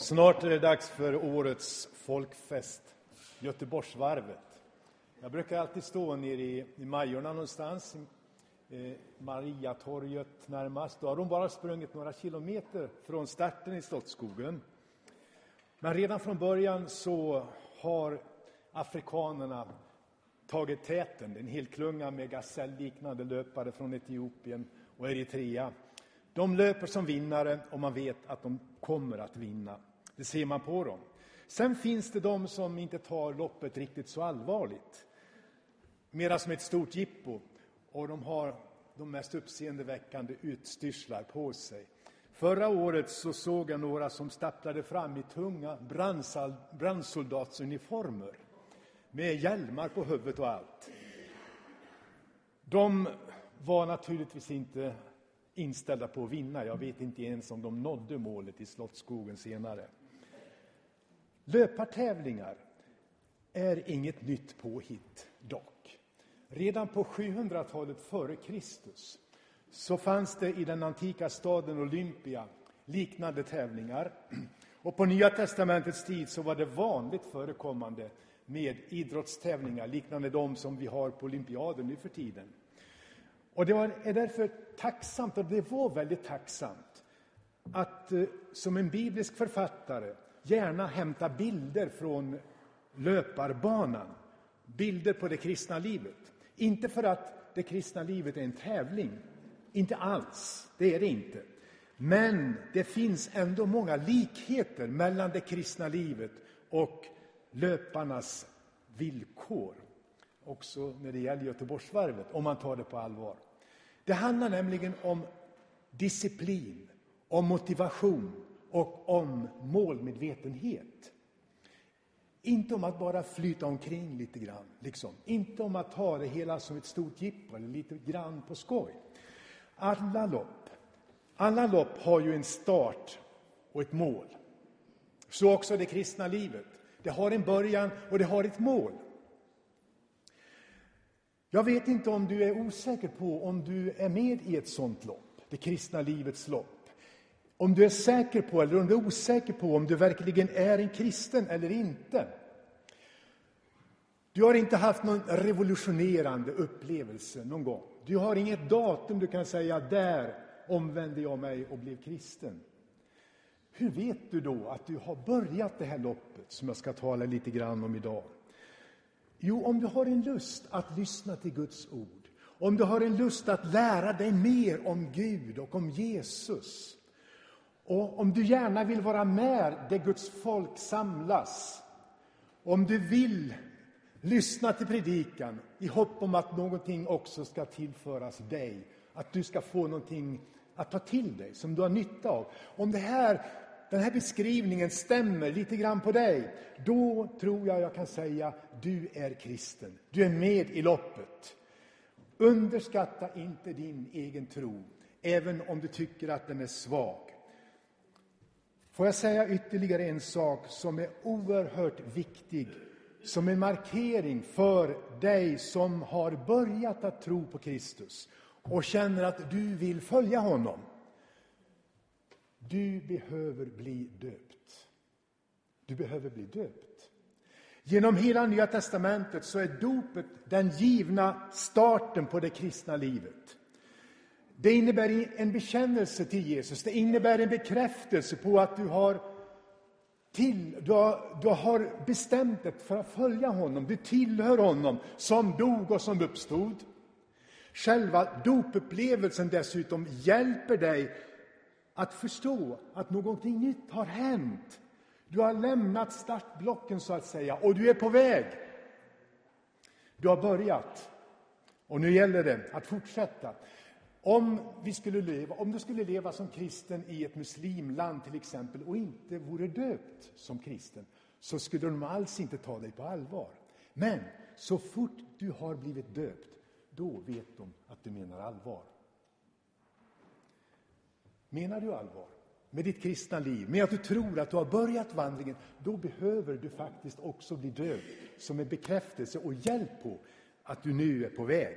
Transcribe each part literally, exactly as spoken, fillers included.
Snart är det dags för årets folkfest, Göteborgsvarvet. Jag brukar alltid stå nere i, i Majorna någonstans, eh, Mariatorget närmast. Då har de bara sprungit några kilometer från starten i Slottsskogen. Men redan från början så har afrikanerna tagit täten. En hel klunga med gaselliknande löpare från Etiopien och Eritrea. De löper som vinnare och man vet att de kommer att vinna. Det ser man på dem. Sen finns det de som inte tar loppet riktigt så allvarligt. Mera som ett stort jippo. Och de har de mest uppseendeväckande utstyrslar på sig. Förra året så såg jag några som stapplade fram i tunga brandsoldatsuniformer. Med hjälmar på huvudet och allt. De var naturligtvis inte inställda på att vinna. Jag vet inte ens om de nådde målet i Slottsskogen senare. Löpartävlingar är inget nytt påhitt dock. Redan på sjuhundratalet före Kristus så fanns det i den antika staden Olympia liknande tävlingar. Och på Nya testamentets tid så var det vanligt förekommande med idrottstävlingar liknande de som vi har på olympiaden nu för tiden. Och det var, är därför tacksamt, och det var väldigt tacksamt, att eh, som en biblisk författare gärna hämta bilder från löparbanan. Bilder på det kristna livet. Inte för att det kristna livet är en tävling. Inte alls, det är det inte. Men det finns ändå många likheter mellan det kristna livet och löparnas villkor. Också när det gäller Göteborgsvarvet, om man tar det på allvar. Det handlar nämligen om disciplin, om motivation och om målmedvetenhet. Inte om att bara flyta omkring lite grann. Liksom. Inte om att ta det hela som ett stort jippo eller lite grann på skoj. Alla lopp, alla lopp har ju en start och ett mål. Så också det kristna livet. Det har en början och det har ett mål. Jag vet inte om du är osäker på om du är med i ett sånt lopp, det kristna livets lopp. Om du är säker på eller om du är osäker på om du verkligen är en kristen eller inte. Du har inte haft någon revolutionerande upplevelse någon gång. Du har inget datum du kan säga, där omvände jag mig och blev kristen. Hur vet du då att du har börjat det här loppet som jag ska tala lite grann om idag? Jo, om du har en lust att lyssna till Guds ord. Om du har en lust att lära dig mer om Gud och om Jesus. Och om du gärna vill vara med där Guds folk samlas. Om du vill lyssna till predikan i hopp om att någonting också ska tillföras dig. Att du ska få någonting att ta till dig som du har nytta av. Om det här, den här beskrivningen stämmer lite grann på dig, då tror jag jag kan säga du är kristen. Du är med i loppet. Underskatta inte din egen tro, även om du tycker att den är svag. Får jag säga ytterligare en sak som är oerhört viktig, som en markering för dig som har börjat att tro på Kristus och känner att du vill följa honom. Du behöver bli döpt. Du behöver bli döpt. Genom hela Nya testamentet så är dopet den givna starten på det kristna livet. Det innebär en bekännelse till Jesus. Det innebär en bekräftelse på att du har, till, du har, du har bestämt dig för att följa honom. Du tillhör honom som dog och som uppstod. Själva dopupplevelsen dessutom hjälper dig att förstå att någonting nytt har hänt. Du har lämnat startblocken så att säga och du är på väg. Du har börjat och nu gäller det att fortsätta. Om, vi skulle leva, om du skulle leva som kristen i ett muslimland till exempel och inte vore döpt som kristen, så skulle de alls inte ta dig på allvar. Men så fort du har blivit döpt, då vet de att du menar allvar. Menar du allvar med ditt kristna liv, med att du tror att du har börjat vandringen, då behöver du faktiskt också bli döpt som en bekräftelse och hjälp på att du nu är på väg.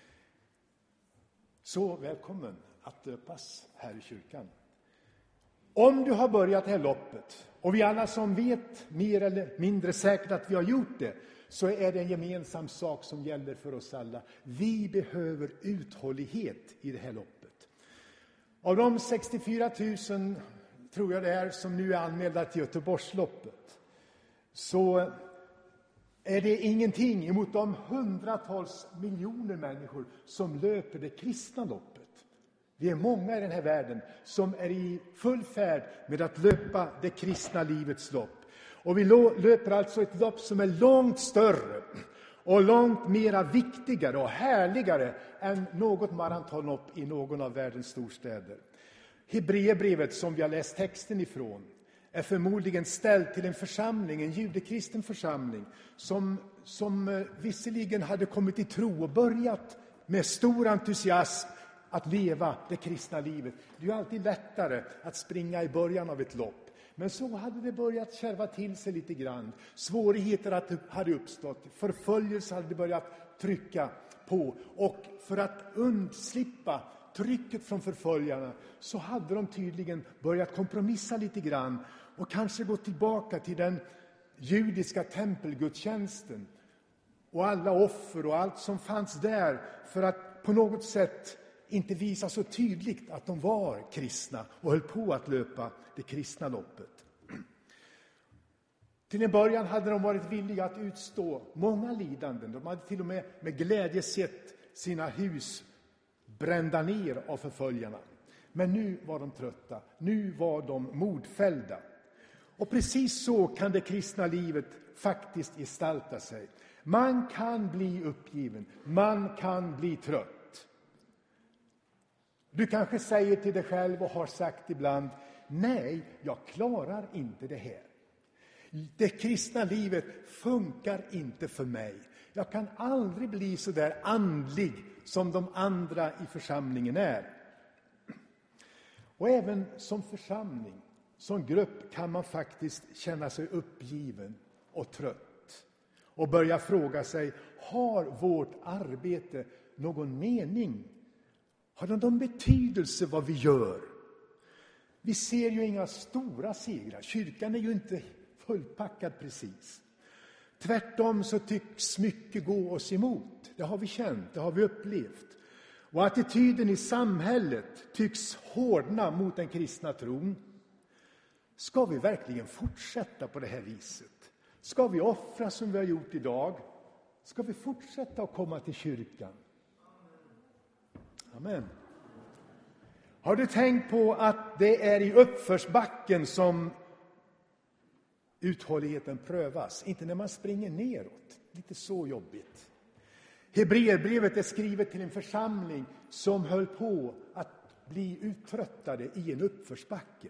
Så välkommen att döpas här i kyrkan. Om du har börjat det här loppet, och vi alla som vet mer eller mindre säkert att vi har gjort det, så är det en gemensam sak som gäller för oss alla. Vi behöver uthållighet i det här loppet. Av de sextiofyra tusen, tror jag det är, som nu är anmälda till Göteborgsloppet, så är det ingenting emot de hundratals miljoner människor som löper det kristna loppet. Vi är många i den här världen som är i full färd med att löpa det kristna livets lopp. Och vi löper alltså ett lopp som är långt större och långt mera viktigare och härligare än något maratonlopp i någon av världens storstäder. Hebreerbrevet, som vi har läst texten ifrån, är förmodligen ställd till en församling, en judekristen församling, som, som visserligen hade kommit i tro och börjat med stor entusiasm att leva det kristna livet. Det är ju alltid lättare att springa i början av ett lopp. Men så hade det börjat kärva till sig lite grann. Svårigheter hade uppstått. Förföljelse hade börjat trycka på. Och för att undslippa trycket från förföljarna så hade de tydligen börjat kompromissa lite grann. Och kanske gå tillbaka till den judiska tempelgudstjänsten. Och alla offer och allt som fanns där, för att på något sätt inte visa så tydligt att de var kristna och höll på att löpa det kristna loppet. Till en början hade de varit villiga att utstå många lidanden. De hade till och med med glädje sett sina hus brända ner av förföljarna. Men nu var de trötta. Nu var de modfällda. Och precis så kan det kristna livet faktiskt gestalta sig. Man kan bli uppgiven. Man kan bli trött. Du kanske säger till dig själv och har sagt ibland: nej, jag klarar inte det här. Det kristna livet funkar inte för mig. Jag kan aldrig bli så där andlig som de andra i församlingen är. Och även som församling, som grupp, kan man faktiskt känna sig uppgiven och trött. Och börja fråga sig: har vårt arbete någon mening? Har det någon betydelse vad vi gör? Vi ser ju inga stora segrar. Kyrkan är ju inte fullpackad precis. Tvärtom så tycks mycket gå oss emot. Det har vi känt, det har vi upplevt. Och attityden i samhället tycks hårdna mot den kristna tron. Ska vi verkligen fortsätta på det här viset? Ska vi offra som vi har gjort idag? Ska vi fortsätta att komma till kyrkan? Amen. Har du tänkt på att det är i uppförsbacken som uthålligheten prövas? Inte när man springer neråt. Lite så jobbigt. Hebreerbrevet är skrivet till en församling som höll på att bli uttröttade i en uppförsbacke.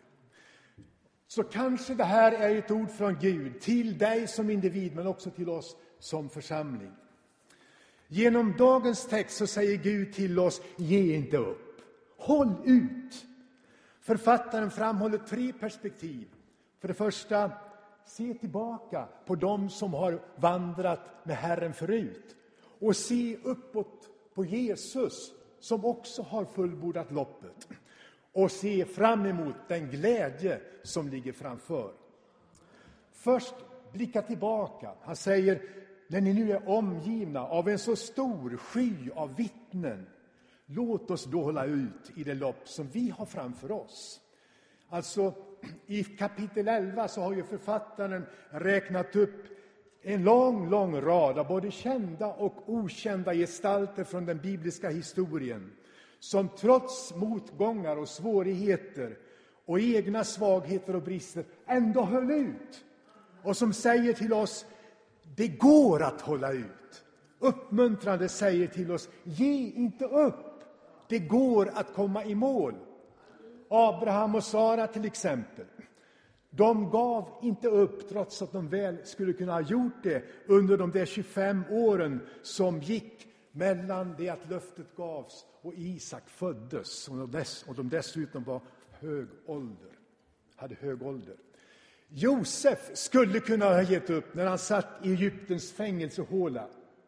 Så kanske det här är ett ord från Gud till dig som individ, men också till oss som församling. Genom dagens text så säger Gud till oss: ge inte upp. Håll ut. Författaren framhåller tre perspektiv. För det första, se tillbaka på dem som har vandrat med Herren förut. Och se uppåt på Jesus som också har fullbordat loppet. Och se fram emot den glädje som ligger framför. Först blicka tillbaka. Han säger: när ni nu är omgivna av en så stor sky av vittnen, låt oss då hålla ut i det lopp som vi har framför oss. Alltså, i kapitel elva så har ju författaren räknat upp en lång, lång rad av både kända och okända gestalter från den bibliska historien, som trots motgångar och svårigheter och egna svagheter och brister ändå höll ut. Och som säger till oss: det går att hålla ut. Uppmuntrande säger till oss: ge inte upp. Det går att komma i mål. Abraham och Sara till exempel. De gav inte upp trots att de väl skulle kunna ha gjort det under de där tjugofem åren som gick mellan det att löftet gavs och Isak föddes. Och de, dess, och de dessutom var hög ålder, hade hög ålder. Josef skulle kunna ha gett upp när han satt i Egyptens fängelsehåla.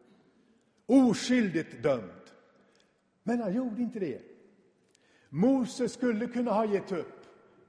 Oskyldigt dömd. Men han gjorde inte det. Moses skulle kunna ha gett upp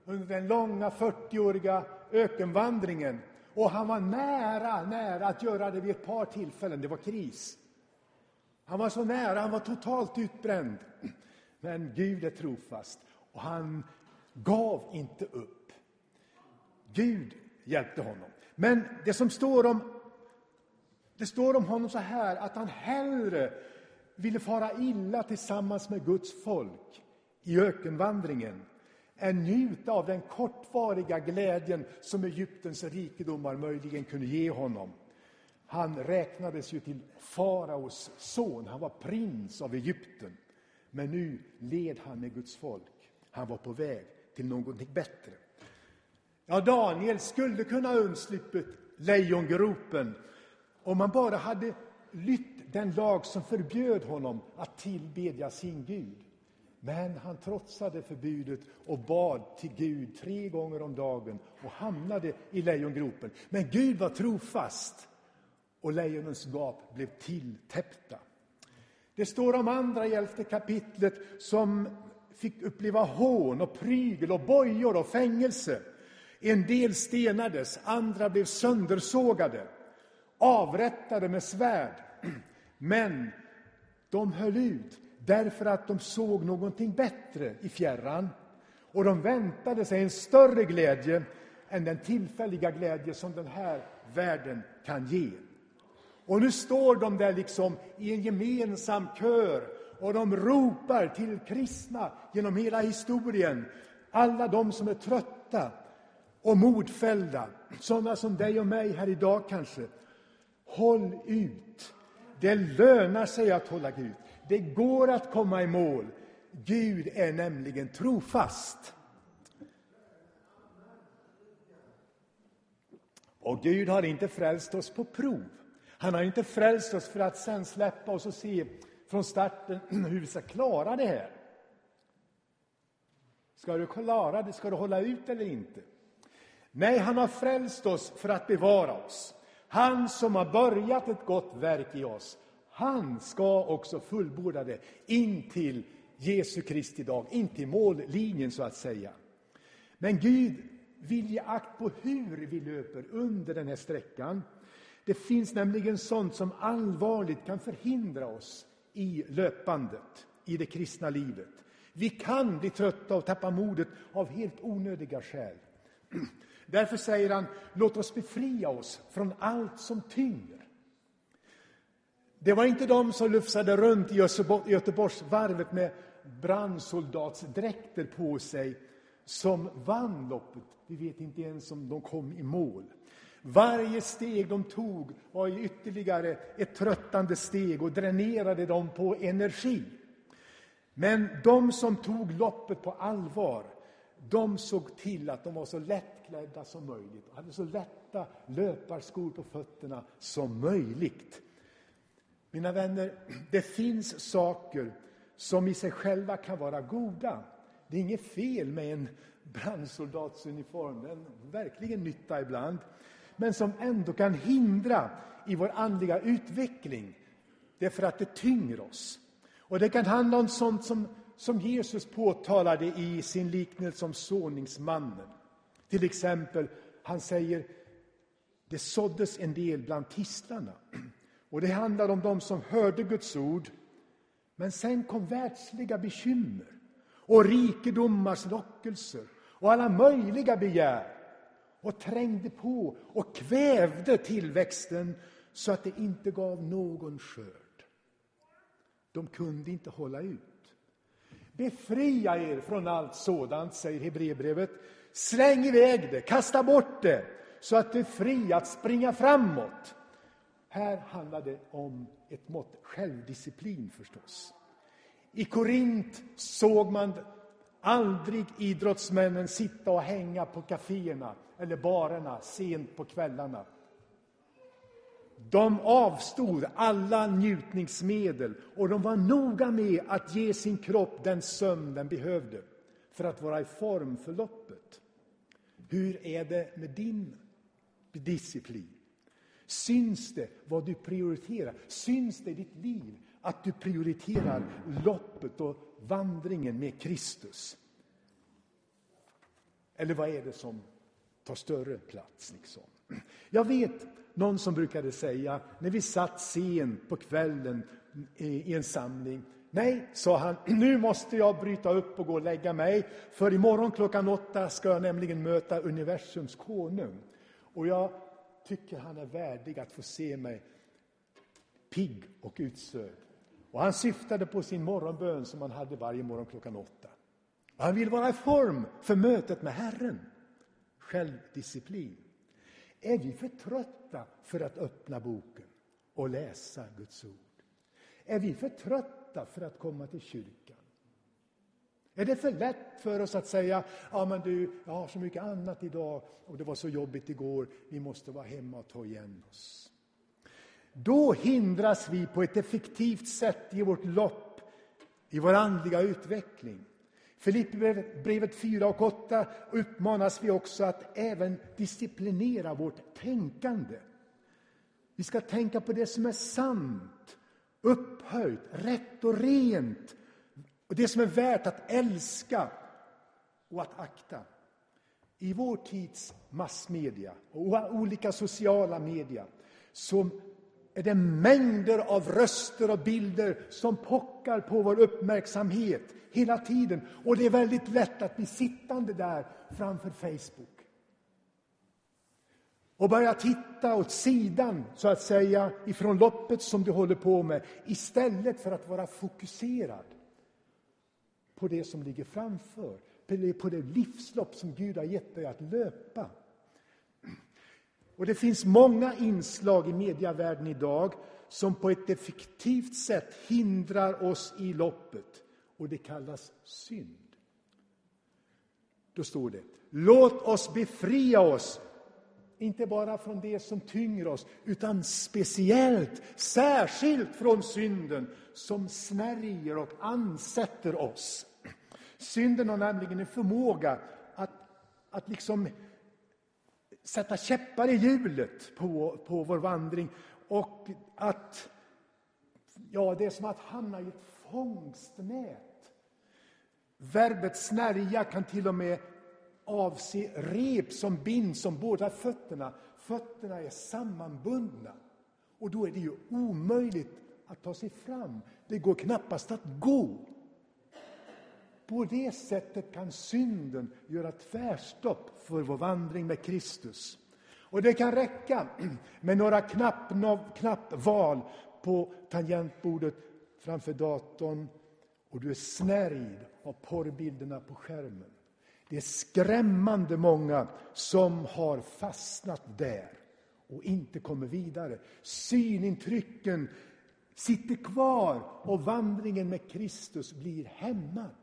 under den långa fyrtioåriga ökenvandringen. Och han var nära, nära att göra det vid ett par tillfällen. Det var kris. Han var så nära, han var totalt utbränd. Men Gud är trofast och han gav inte upp. Gud hjälpte honom. Men det som står om, det står om honom så här, att han hellre ville fara illa tillsammans med Guds folk i ökenvandringen än njuta av den kortvariga glädjen som Egyptens rikedomar möjligen kunde ge honom. Han räknades ju till faraos son, han var prins av Egypten. Men nu led han med Guds folk. Han var på väg till någonting bättre. Ja, Daniel skulle kunna undslippt lejongropen om man bara hade lytt den lag som förbjöd honom att tillbedja sin Gud. Men han trotsade förbudet och bad till Gud tre gånger om dagen och hamnade i lejongropen. Men Gud var trofast och lejonens gap blev tilltäppta. Det står om andra i elfte kapitlet som fick uppleva hån och prygel och bojor och fängelse. En del stenades, andra blev söndersågade, avrättade med svärd. Men de höll ut därför att de såg någonting bättre i fjärran. Och de väntade sig en större glädje än den tillfälliga glädje som den här världen kan ge. Och nu står de där liksom i en gemensam kör och de ropar till kristna genom hela historien. Alla de som är trötta och modfällda, sådana som dig och mig här idag kanske. Håll ut. Det lönar sig att hålla ut. Det går att komma i mål. Gud är nämligen trofast. Och Gud har inte frälst oss på prov. Han har inte frälst oss för att sen släppa oss och se från starten hur vi ska klara det här. Ska du klara det? Ska du hålla ut eller inte? Nej, han har frälst oss för att bevara oss. Han som har börjat ett gott verk i oss, han ska också fullborda det in till Jesu Kristi dag, in till mållinjen så att säga. Men Gud vill ge akt på hur vi löper under den här sträckan. Det finns nämligen sånt som allvarligt kan förhindra oss i löpandet, i det kristna livet. Vi kan bli trötta och tappa modet av helt onödiga skäl. Därför säger han, låt oss befria oss från allt som tynger. Det var inte de som lufsade runt i Göteborgsvarvet med brandsoldatsdräkter på sig som vann loppet. Vi vet inte ens om de kom i mål. Varje steg de tog var ytterligare ett tröttande steg och dränerade dem på energi. Men de som tog loppet på allvar, de såg till att de var så lättklädda som möjligt och hade så lätta löparskor på fötterna som möjligt. Mina vänner, det finns saker som i sig själva kan vara goda. Det är inget fel med en brandsoldatsuniform, den verkligen nytta ibland. Men som ändå kan hindra i vår andliga utveckling. Det är för att det tynger oss. Och det kan handla om sånt som, som Jesus påtalade i sin liknelse om såningsmannen. Till exempel, han säger, det såddes en del bland tistlarna. Och det handlar om de som hörde Guds ord. Men sen kom världsliga bekymmer och rikedomars lockelser och alla möjliga begär. Och trängde på och kvävde tillväxten så att det inte gav någon skörd. De kunde inte hålla ut. Befria er från allt sådant, säger Hebreerbrevet. Släng iväg det, kasta bort det, så att det är fri att springa framåt. Här handlar det om ett mått självdisciplin förstås. I Korint såg man aldrig idrottsmännen sitta och hänga på kaféerna eller barerna sent på kvällarna. De avstod alla njutningsmedel och de var noga med att ge sin kropp den sömn den behövde för att vara i form för loppet. Hur är det med din disciplin? Syns det vad du prioriterar? Syns det i ditt liv att du prioriterar loppet och vandringen med Kristus? Eller vad är det som tar större plats liksom? Jag vet någon som brukade säga, när vi satt sent på kvällen i en samling. Nej, sa han, nu måste jag bryta upp och gå och lägga mig. För imorgon klockan åtta ska jag nämligen möta universums konung. Och jag tycker han är värdig att få se mig pigg och utsökt. Och han syftade på sin morgonbön som han hade varje morgon klockan åtta. Och han vill vara i form för mötet med Herren. Självdisciplin. Är vi för trötta för att öppna boken och läsa Guds ord? Är vi för trötta för att komma till kyrkan? Är det för lätt för oss att säga, ja men du, jag har så mycket annat idag och det var så jobbigt igår, vi måste vara hemma och ta igen oss. Då hindras vi på ett effektivt sätt i vårt lopp, i vår andliga utveckling. Filipperbrevet fyra och åtta uppmanas vi också att även disciplinera vårt tänkande. Vi ska tänka på det som är sant, upphöjt, rätt och rent. Och det som är värt att älska och att akta. I vår tids massmedia och olika sociala media så är det mängder av röster och bilder som pockar på vår uppmärksamhet hela tiden. Och det är väldigt lätt att bli sittande där framför Facebook. Och börja titta åt sidan, så att säga, ifrån loppet som du håller på med. Istället för att vara fokuserad på det som ligger framför. På det livslopp som Gud har gett dig att löpa. Och det finns många inslag i mediavärlden idag som på ett effektivt sätt hindrar oss i loppet. Och det kallas synd. Då står det, låt oss befria oss. Inte bara från det som tynger oss, utan speciellt, särskilt från synden som snärjer och ansätter oss. Synden har nämligen en förmåga att, att liksom sätta käppar i hjulet på, på vår vandring. Och att, ja, det är som att hamna i ett fångstnät. Verbet snärja kan till och med avse rep som binds om båda fötterna. Fötterna är sammanbundna. Och då är det ju omöjligt att ta sig fram. Det går knappast att gå. På det sättet kan synden göra tvärstopp för vår vandring med Kristus. Och det kan räcka med några knapp, knappval på tangentbordet framför datorn. Och du är snärjd av porrbilderna på skärmen. Det är skrämmande många som har fastnat där och inte kommer vidare. Synintrycken sitter kvar och vandringen med Kristus blir hämmad.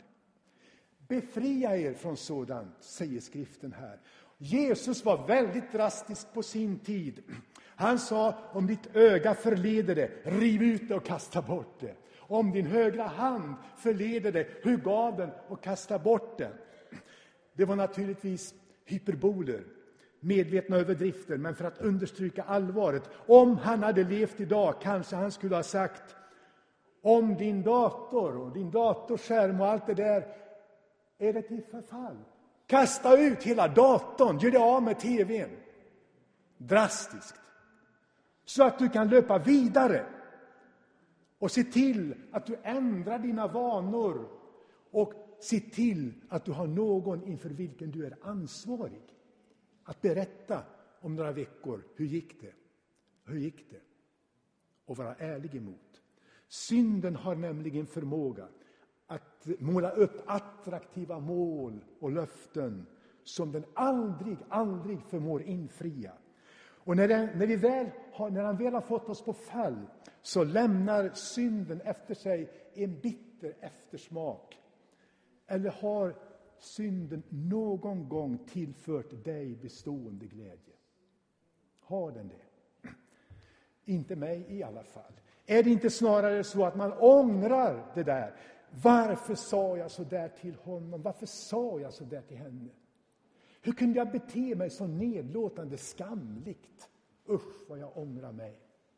Befria er från sådant, säger skriften här. Jesus var väldigt drastisk på sin tid. Han sa, om ditt öga förleder det, riv ut det och kasta bort det. Om din högra hand förleder det, hugg av den och kasta bort den. Det var naturligtvis hyperboler, medvetna överdrifter, men för att understryka allvaret. Om han hade levt idag kanske han skulle ha sagt, om din dator och din datorskärm och allt det där är det till förfall. Kasta ut hela datorn, gör det av med tvn. Drastiskt. Så att du kan löpa vidare. Och se till att du ändrar dina vanor. Och se till att du har någon inför vilken du är ansvarig. Att berätta om några veckor, hur gick det? Hur gick det? Och vara ärlig emot. Synden har nämligen förmåga att måla upp attraktiva mål och löften som den aldrig, aldrig förmår infria. Och när, den, när, vi väl har, när han väl har fått oss på fall så lämnar synden efter sig en bitter eftersmak. Eller har synden någon gång tillfört dig bestående glädje? Har den det? Inte mig i alla fall. Är det inte snarare så att man ångrar det där? Varför sa jag så där till honom? Varför sa jag så där till henne? Hur kunde jag bete mig så nedlåtande, skamligt? Usch, vad jag ångrar mig.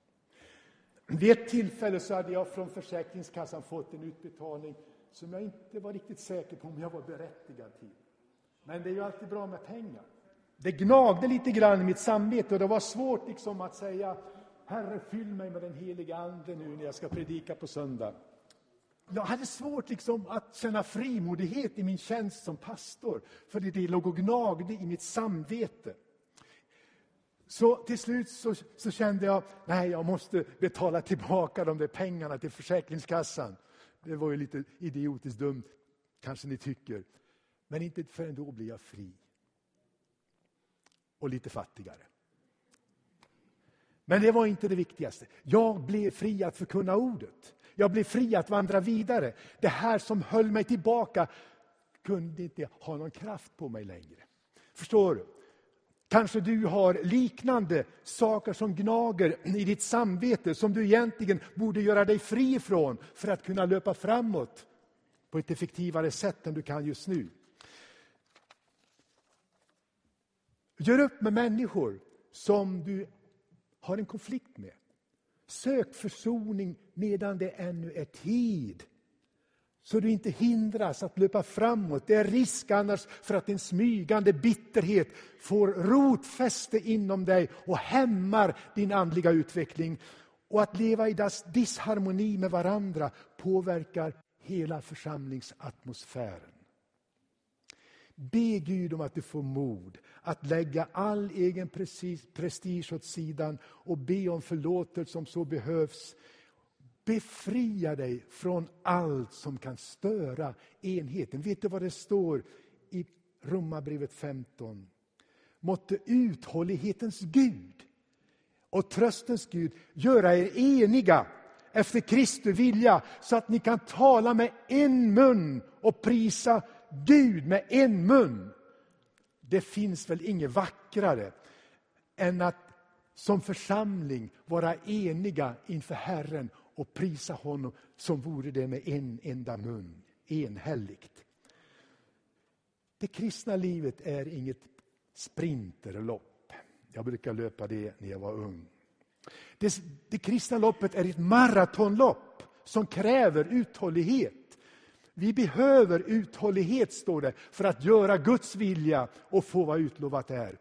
Vid ett tillfälle så hade jag från Försäkringskassan fått en utbetalning som jag inte var riktigt säker på om jag var berättigad till. Men det är ju alltid bra med pengar. Det gnagde lite grann i mitt samvete och det var svårt liksom att säga: Herre, fyll mig med den heliga ande nu när jag ska predika på söndag. Jag hade svårt liksom att känna frimodighet i min tjänst som pastor, för det låg och gnagde i mitt samvete. Så till slut så, så kände jag, nej, jag måste betala tillbaka de där pengarna till Försäkringskassan. Det var ju lite idiotiskt dumt, kanske ni tycker. Men inte förrän då blir jag fri. Och lite fattigare. Men det var inte det viktigaste. Jag blev fri att förkunna ordet. Jag blev fri att vandra vidare. Det här som höll mig tillbaka kunde inte ha någon kraft på mig längre. Förstår du? Kanske du har liknande saker som gnager i ditt samvete som du egentligen borde göra dig fri från för att kunna löpa framåt på ett effektivare sätt än du kan just nu. Gör upp med människor som du har en konflikt med. Sök försoning medan det ännu är tid. Så du inte hindras att löpa framåt. Det är risk annars för att en smygande bitterhet får rotfäste inom dig och hämmar din andliga utveckling. Och att leva i disharmoni med varandra påverkar hela församlingsatmosfären. Be Gud om att du får mod att lägga all egen prestige åt sidan och be om förlåtelse om så behövs. Befria dig från allt som kan störa enheten. Vet du vad det står i Romarbrevet femton? Måtte uthållighetens Gud och tröstens Gud göra er eniga efter Kristi vilja, så att ni kan tala med en mun och prisa Gud med en mun. Det finns väl inget vackrare än att som församling vara eniga inför Herren och prisa honom som vore det med en enda mun, enhälligt. Det kristna livet är inget sprinterlopp. Jag brukar löpa det när jag var ung. Det, det kristna loppet är ett maratonlopp som kräver uthållighet. Vi behöver uthållighet, står det, för att göra Guds vilja och få vad utlovat är.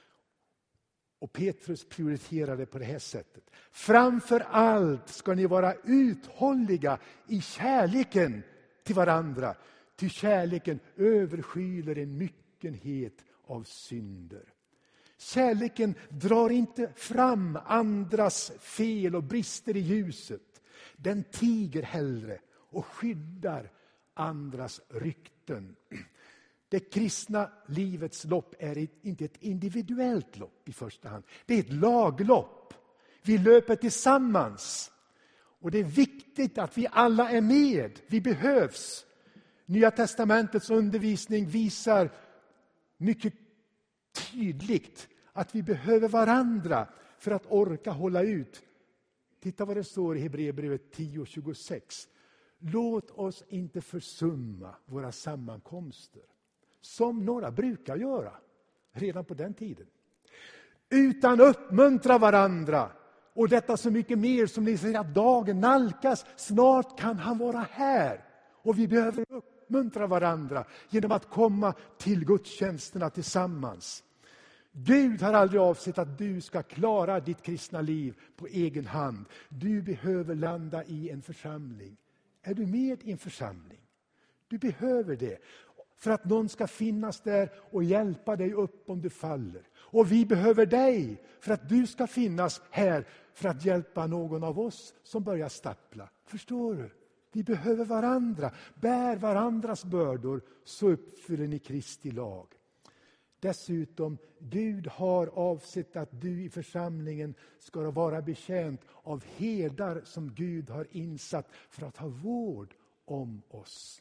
Och Petrus prioriterar det på det här sättet. Framför allt ska ni vara uthålliga i kärleken till varandra. Till kärleken överskyler en myckenhet av synder. Kärleken drar inte fram andras fel och brister i ljuset. Den tiger hellre och skyddar andras rykten. Det kristna livets lopp är inte ett individuellt lopp i första hand. Det är ett laglopp. Vi löper tillsammans. Och det är viktigt att vi alla är med. Vi behövs. Nya testamentets undervisning visar mycket tydligt att vi behöver varandra för att orka hålla ut. Titta vad det står i Hebreerbrevet tio tjugosex. Låt oss inte försumma våra sammankomster, som några brukar göra redan på den tiden. Utan uppmuntra varandra. Och detta så mycket mer som ni säger att dagen nalkas. Snart kan han vara här. Och vi behöver uppmuntra varandra genom att komma till gudstjänsterna tillsammans. Gud har aldrig avsett att du ska klara ditt kristna liv på egen hand. Du behöver landa i en församling. Är du med i en församling? Du behöver det. För att någon ska finnas där och hjälpa dig upp om du faller. Och vi behöver dig för att du ska finnas här för att hjälpa någon av oss som börjar stappla. Förstår du? Vi behöver varandra. Bär varandras bördor, så uppfyller ni Kristi lag. Dessutom, Gud har avsett att du i församlingen ska vara betjänt av herdar som Gud har insatt för att ha vård om oss.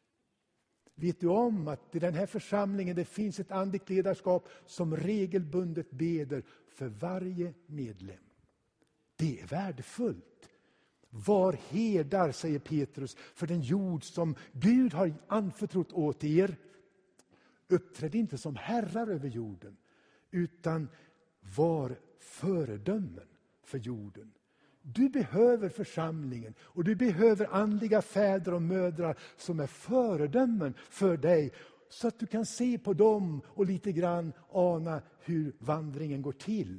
Vet du om att i den här församlingen det finns ett andligt ledarskap som regelbundet beder för varje medlem? Det är värdefullt. Var herdar, säger Petrus, för den jord som Gud har anförtrott åt er. Uppträd inte som herrar över jorden, utan var föredömen för jorden. Du behöver församlingen och du behöver andliga fäder och mödrar som är föredömen för dig, så att du kan se på dem och lite grann ana hur vandringen går till.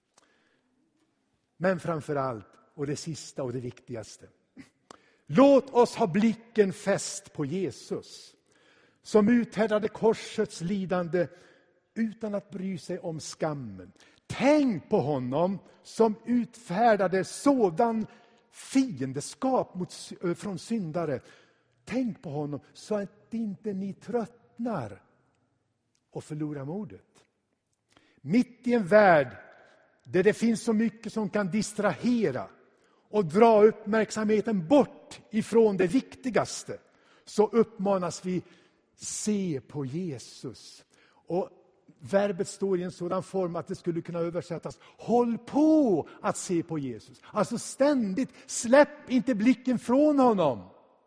Men framför allt, och det sista och det viktigaste, låt oss ha blicken fäst på Jesus, som uthärdade korsets lidande utan att bry sig om skammen. Tänk på honom som utfärdade sådan fiendeskap mot, från syndare. Tänk på honom så att inte ni tröttnar och förlorar modet. Mitt i en värld där det finns så mycket som kan distrahera och dra uppmärksamheten bort ifrån det viktigaste, så uppmanas vi se på Jesus. Och verbet står i en sådan form att det skulle kunna översättas: håll på att se på Jesus. Alltså ständigt, släpp inte blicken från honom.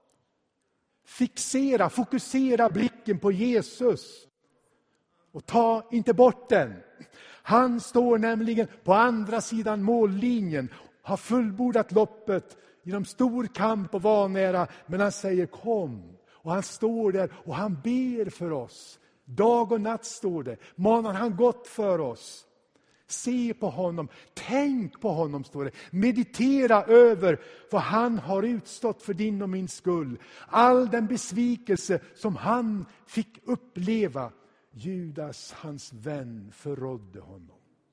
Fixera, fokusera blicken på Jesus. Och ta inte bort den. Han står nämligen på andra sidan mållinjen, har fullbordat loppet genom stor kamp och vanära, men han säger kom. Och han står där och han ber för oss. Dag och natt står det. Manar han gott för oss. Se på honom. Tänk på honom, står det. Meditera över vad han har utstått för din och min skull. All den besvikelse som han fick uppleva. Judas, hans vän, förrådde honom.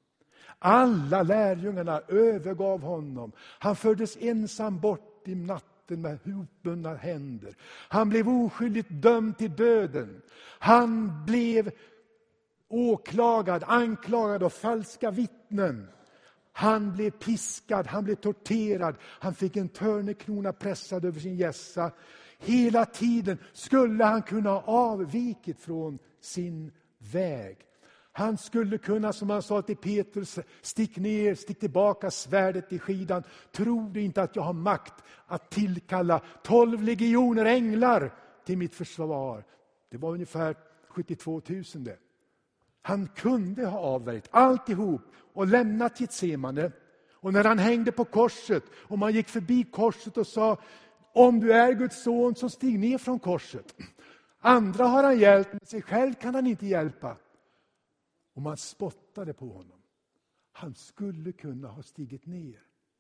Alla lärjungarna övergav honom. Han fördes ensam bort i natten med hopbundna händer. Han blev oskyldigt dömd till döden. Han blev åklagad, anklagad av falska vittnen. Han blev piskad, han blev torterad. Han fick en törnekrona pressad över sin hjässa. Hela tiden skulle han kunna ha avvikit från sin väg. Han skulle kunna, som han sa till Petrus, stick ner, stick tillbaka svärdet i skidan. Tror du inte att jag har makt att tillkalla tolv legioner änglar till mitt försvar? Det var ungefär sjuttiotvå tusen det. Han kunde ha avvärjt alltihop och lämnat Getsemane. Och när han hängde på korset och man gick förbi korset och sa: om du är Guds son så stig ner från korset. Andra har han hjälpt, men sig själv kan han inte hjälpa. Och man spottade på honom. Han skulle kunna ha stigit ner.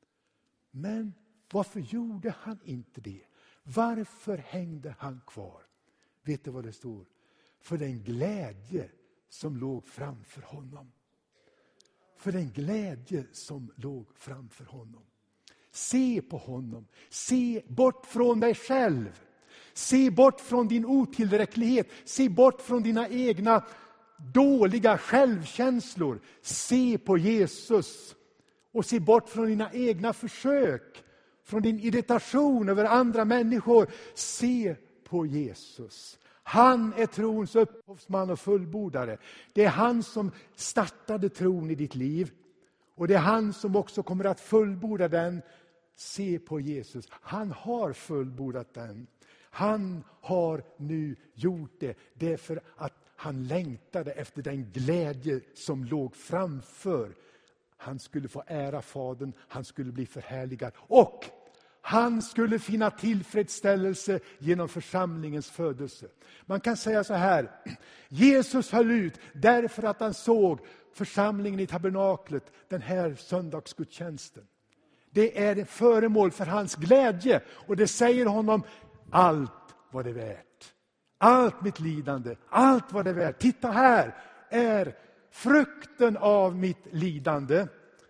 Men varför gjorde han inte det? Varför hängde han kvar? Vet du vad det står? För den glädje som låg framför honom. För den glädje som låg framför honom. Se på honom. Se bort från dig själv. Se bort från din otillräcklighet. Se bort från dina egna dåliga självkänslor. Se på Jesus. Och se bort från dina egna försök. Från din irritation över andra människor. Se på Jesus. Han är trons upphovsman och fullbordare. Det är han som startade tron i ditt liv. Och det är han som också kommer att fullborda den. Se på Jesus. Han har fullbordat den. Han har nu gjort det. Därför att han längtade efter den glädje som låg framför. Han skulle få ära Fadern. Han skulle bli förhärligad. Och han skulle finna tillfredsställelse genom församlingens födelse. Man kan säga så här. Jesus höll ut därför att han såg församlingen i tabernaklet. Den här söndagsgudstjänsten. Det är föremål för hans glädje. Och det säger honom: allt var det värt. Allt mitt lidande. Allt var det värt. Titta, här är frukten av mitt lidande.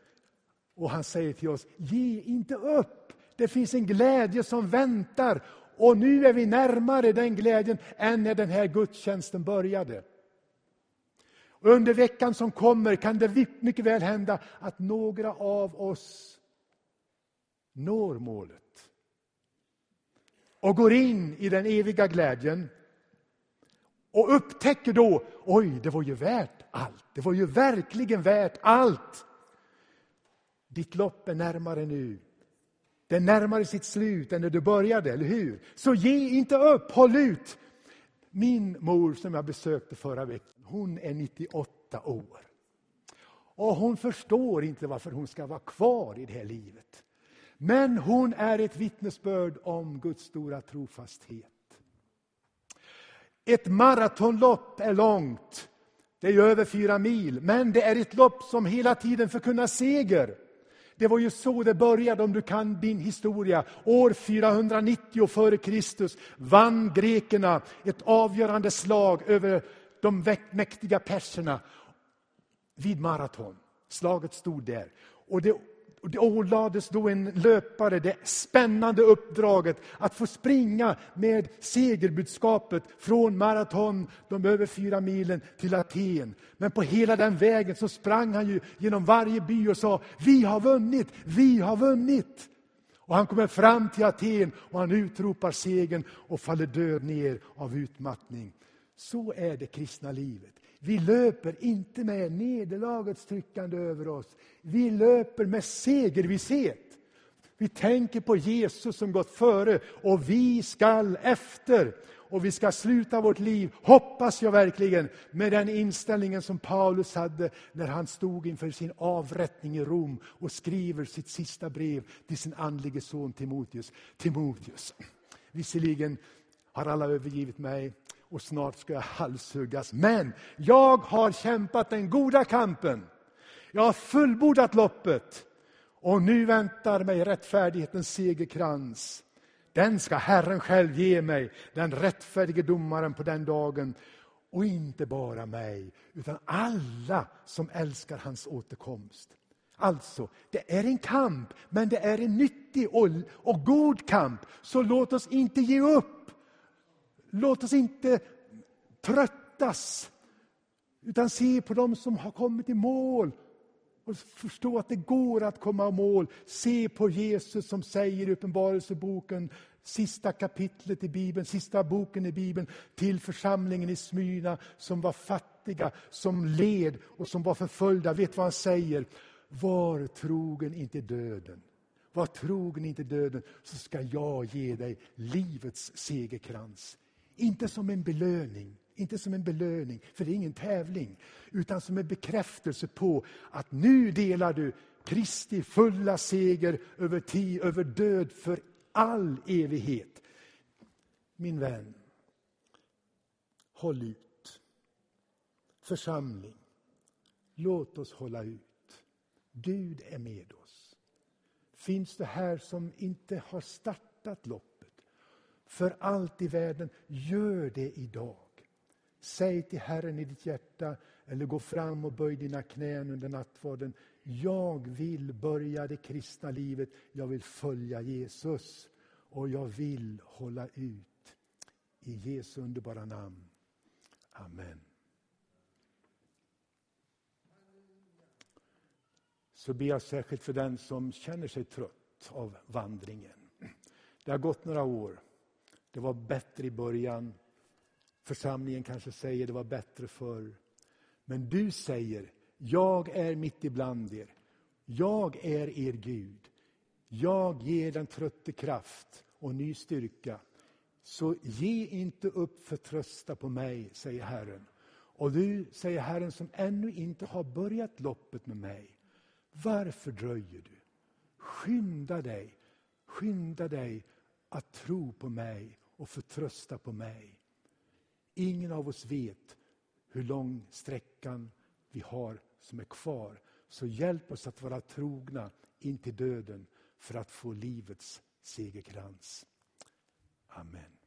Och han säger till oss: ge inte upp. Det finns en glädje som väntar. Och nu är vi närmare den glädjen än när den här gudstjänsten började. Under veckan som kommer kan det mycket väl hända att några av oss når målet. Och går in i den eviga glädjen. Och upptäcker då: oj, det var ju värt allt. Det var ju verkligen värt allt. Ditt lopp är närmare nu. Det är närmare sitt slut än när du började, eller hur? Så ge inte upp, håll ut. Min mor som jag besökte förra veckan, hon är nittioåtta år. Och hon förstår inte varför hon ska vara kvar i det här livet. Men hon är ett vittnesbörd om Guds stora trofasthet. Ett maratonlopp är långt. Det är ju över fyra mil. Men det är ett lopp som hela tiden förkunnar seger. Det var ju så det började, om du kan din historia. År fyrahundranittio före Kristus vann grekerna ett avgörande slag över de mäktiga perserna vid maraton. Slaget stod där. Och det, och det ålades då en löpare det spännande uppdraget att få springa med segerbudskapet från maraton, de över fyra milen, till Aten. Men på hela den vägen så sprang han ju genom varje by och sa: vi har vunnit, vi har vunnit. Och han kommer fram till Aten och han utropar segern och faller död ner av utmattning. Så är det kristna livet. Vi löper inte med nederlagets tryckande över oss. Vi löper med segervisshet. Vi tänker på Jesus som gått före och vi skall efter. Och vi ska sluta vårt liv, hoppas jag verkligen, med den inställningen som Paulus hade när han stod inför sin avrättning i Rom och skriver sitt sista brev till sin andlige son Timoteus. Timoteus, visserligen har alla övergivit mig och snart ska jag halshuggas. Men jag har kämpat den goda kampen. Jag har fullbordat loppet. Och nu väntar mig rättfärdighetens segerkrans. Den ska Herren själv ge mig, den rättfärdige domaren på den dagen. Och inte bara mig, utan alla som älskar hans återkomst. Alltså, det är en kamp, men det är en nyttig och, och god kamp. Så låt oss inte ge upp. Låt oss inte tröttas, utan se på dem som har kommit i mål och förstå att det går att komma i mål. Se på Jesus som säger i Uppenbarelseboken, sista kapitlet i Bibeln, sista boken i Bibeln, till församlingen i Smyrna som var fattiga, som led och som var förföljda. Vet vad han säger? Var trogen inte döden. Var trogen inte döden, så ska jag ge dig livets segerkrans. Inte som en belöning, inte som en belöning, för det är ingen tävling, utan som en bekräftelse på att nu delar du Kristi fulla seger över tid, över död för all evighet. Min vän, håll ut. Församling, låt oss hålla ut. Gud är med oss. Finns det här som inte har startat loppet? För allt i världen, gör det idag. Säg till Herren i ditt hjärta, eller gå fram och böj dina knän under nattvarden: jag vill börja det kristna livet, jag vill följa Jesus och jag vill hålla ut. I Jesu underbara namn. Amen. Så ber jag särskilt för den som känner sig trött av vandringen. Det har gått några år. Det var bättre i början. Församlingen kanske säger det var bättre förr. Men du säger: jag är mitt ibland er. Jag är er Gud. Jag ger den trötte kraft och ny styrka. Så ge inte upp, förtrösta på mig, säger Herren. Och du, säger Herren, som ännu inte har börjat loppet med mig: varför dröjer du? Skynda dig, skynda dig att tro på mig och förtrösta på mig. Ingen av oss vet hur lång sträckan vi har som är kvar. Så hjälp oss att vara trogna in till döden för att få livets segerkrans. Amen.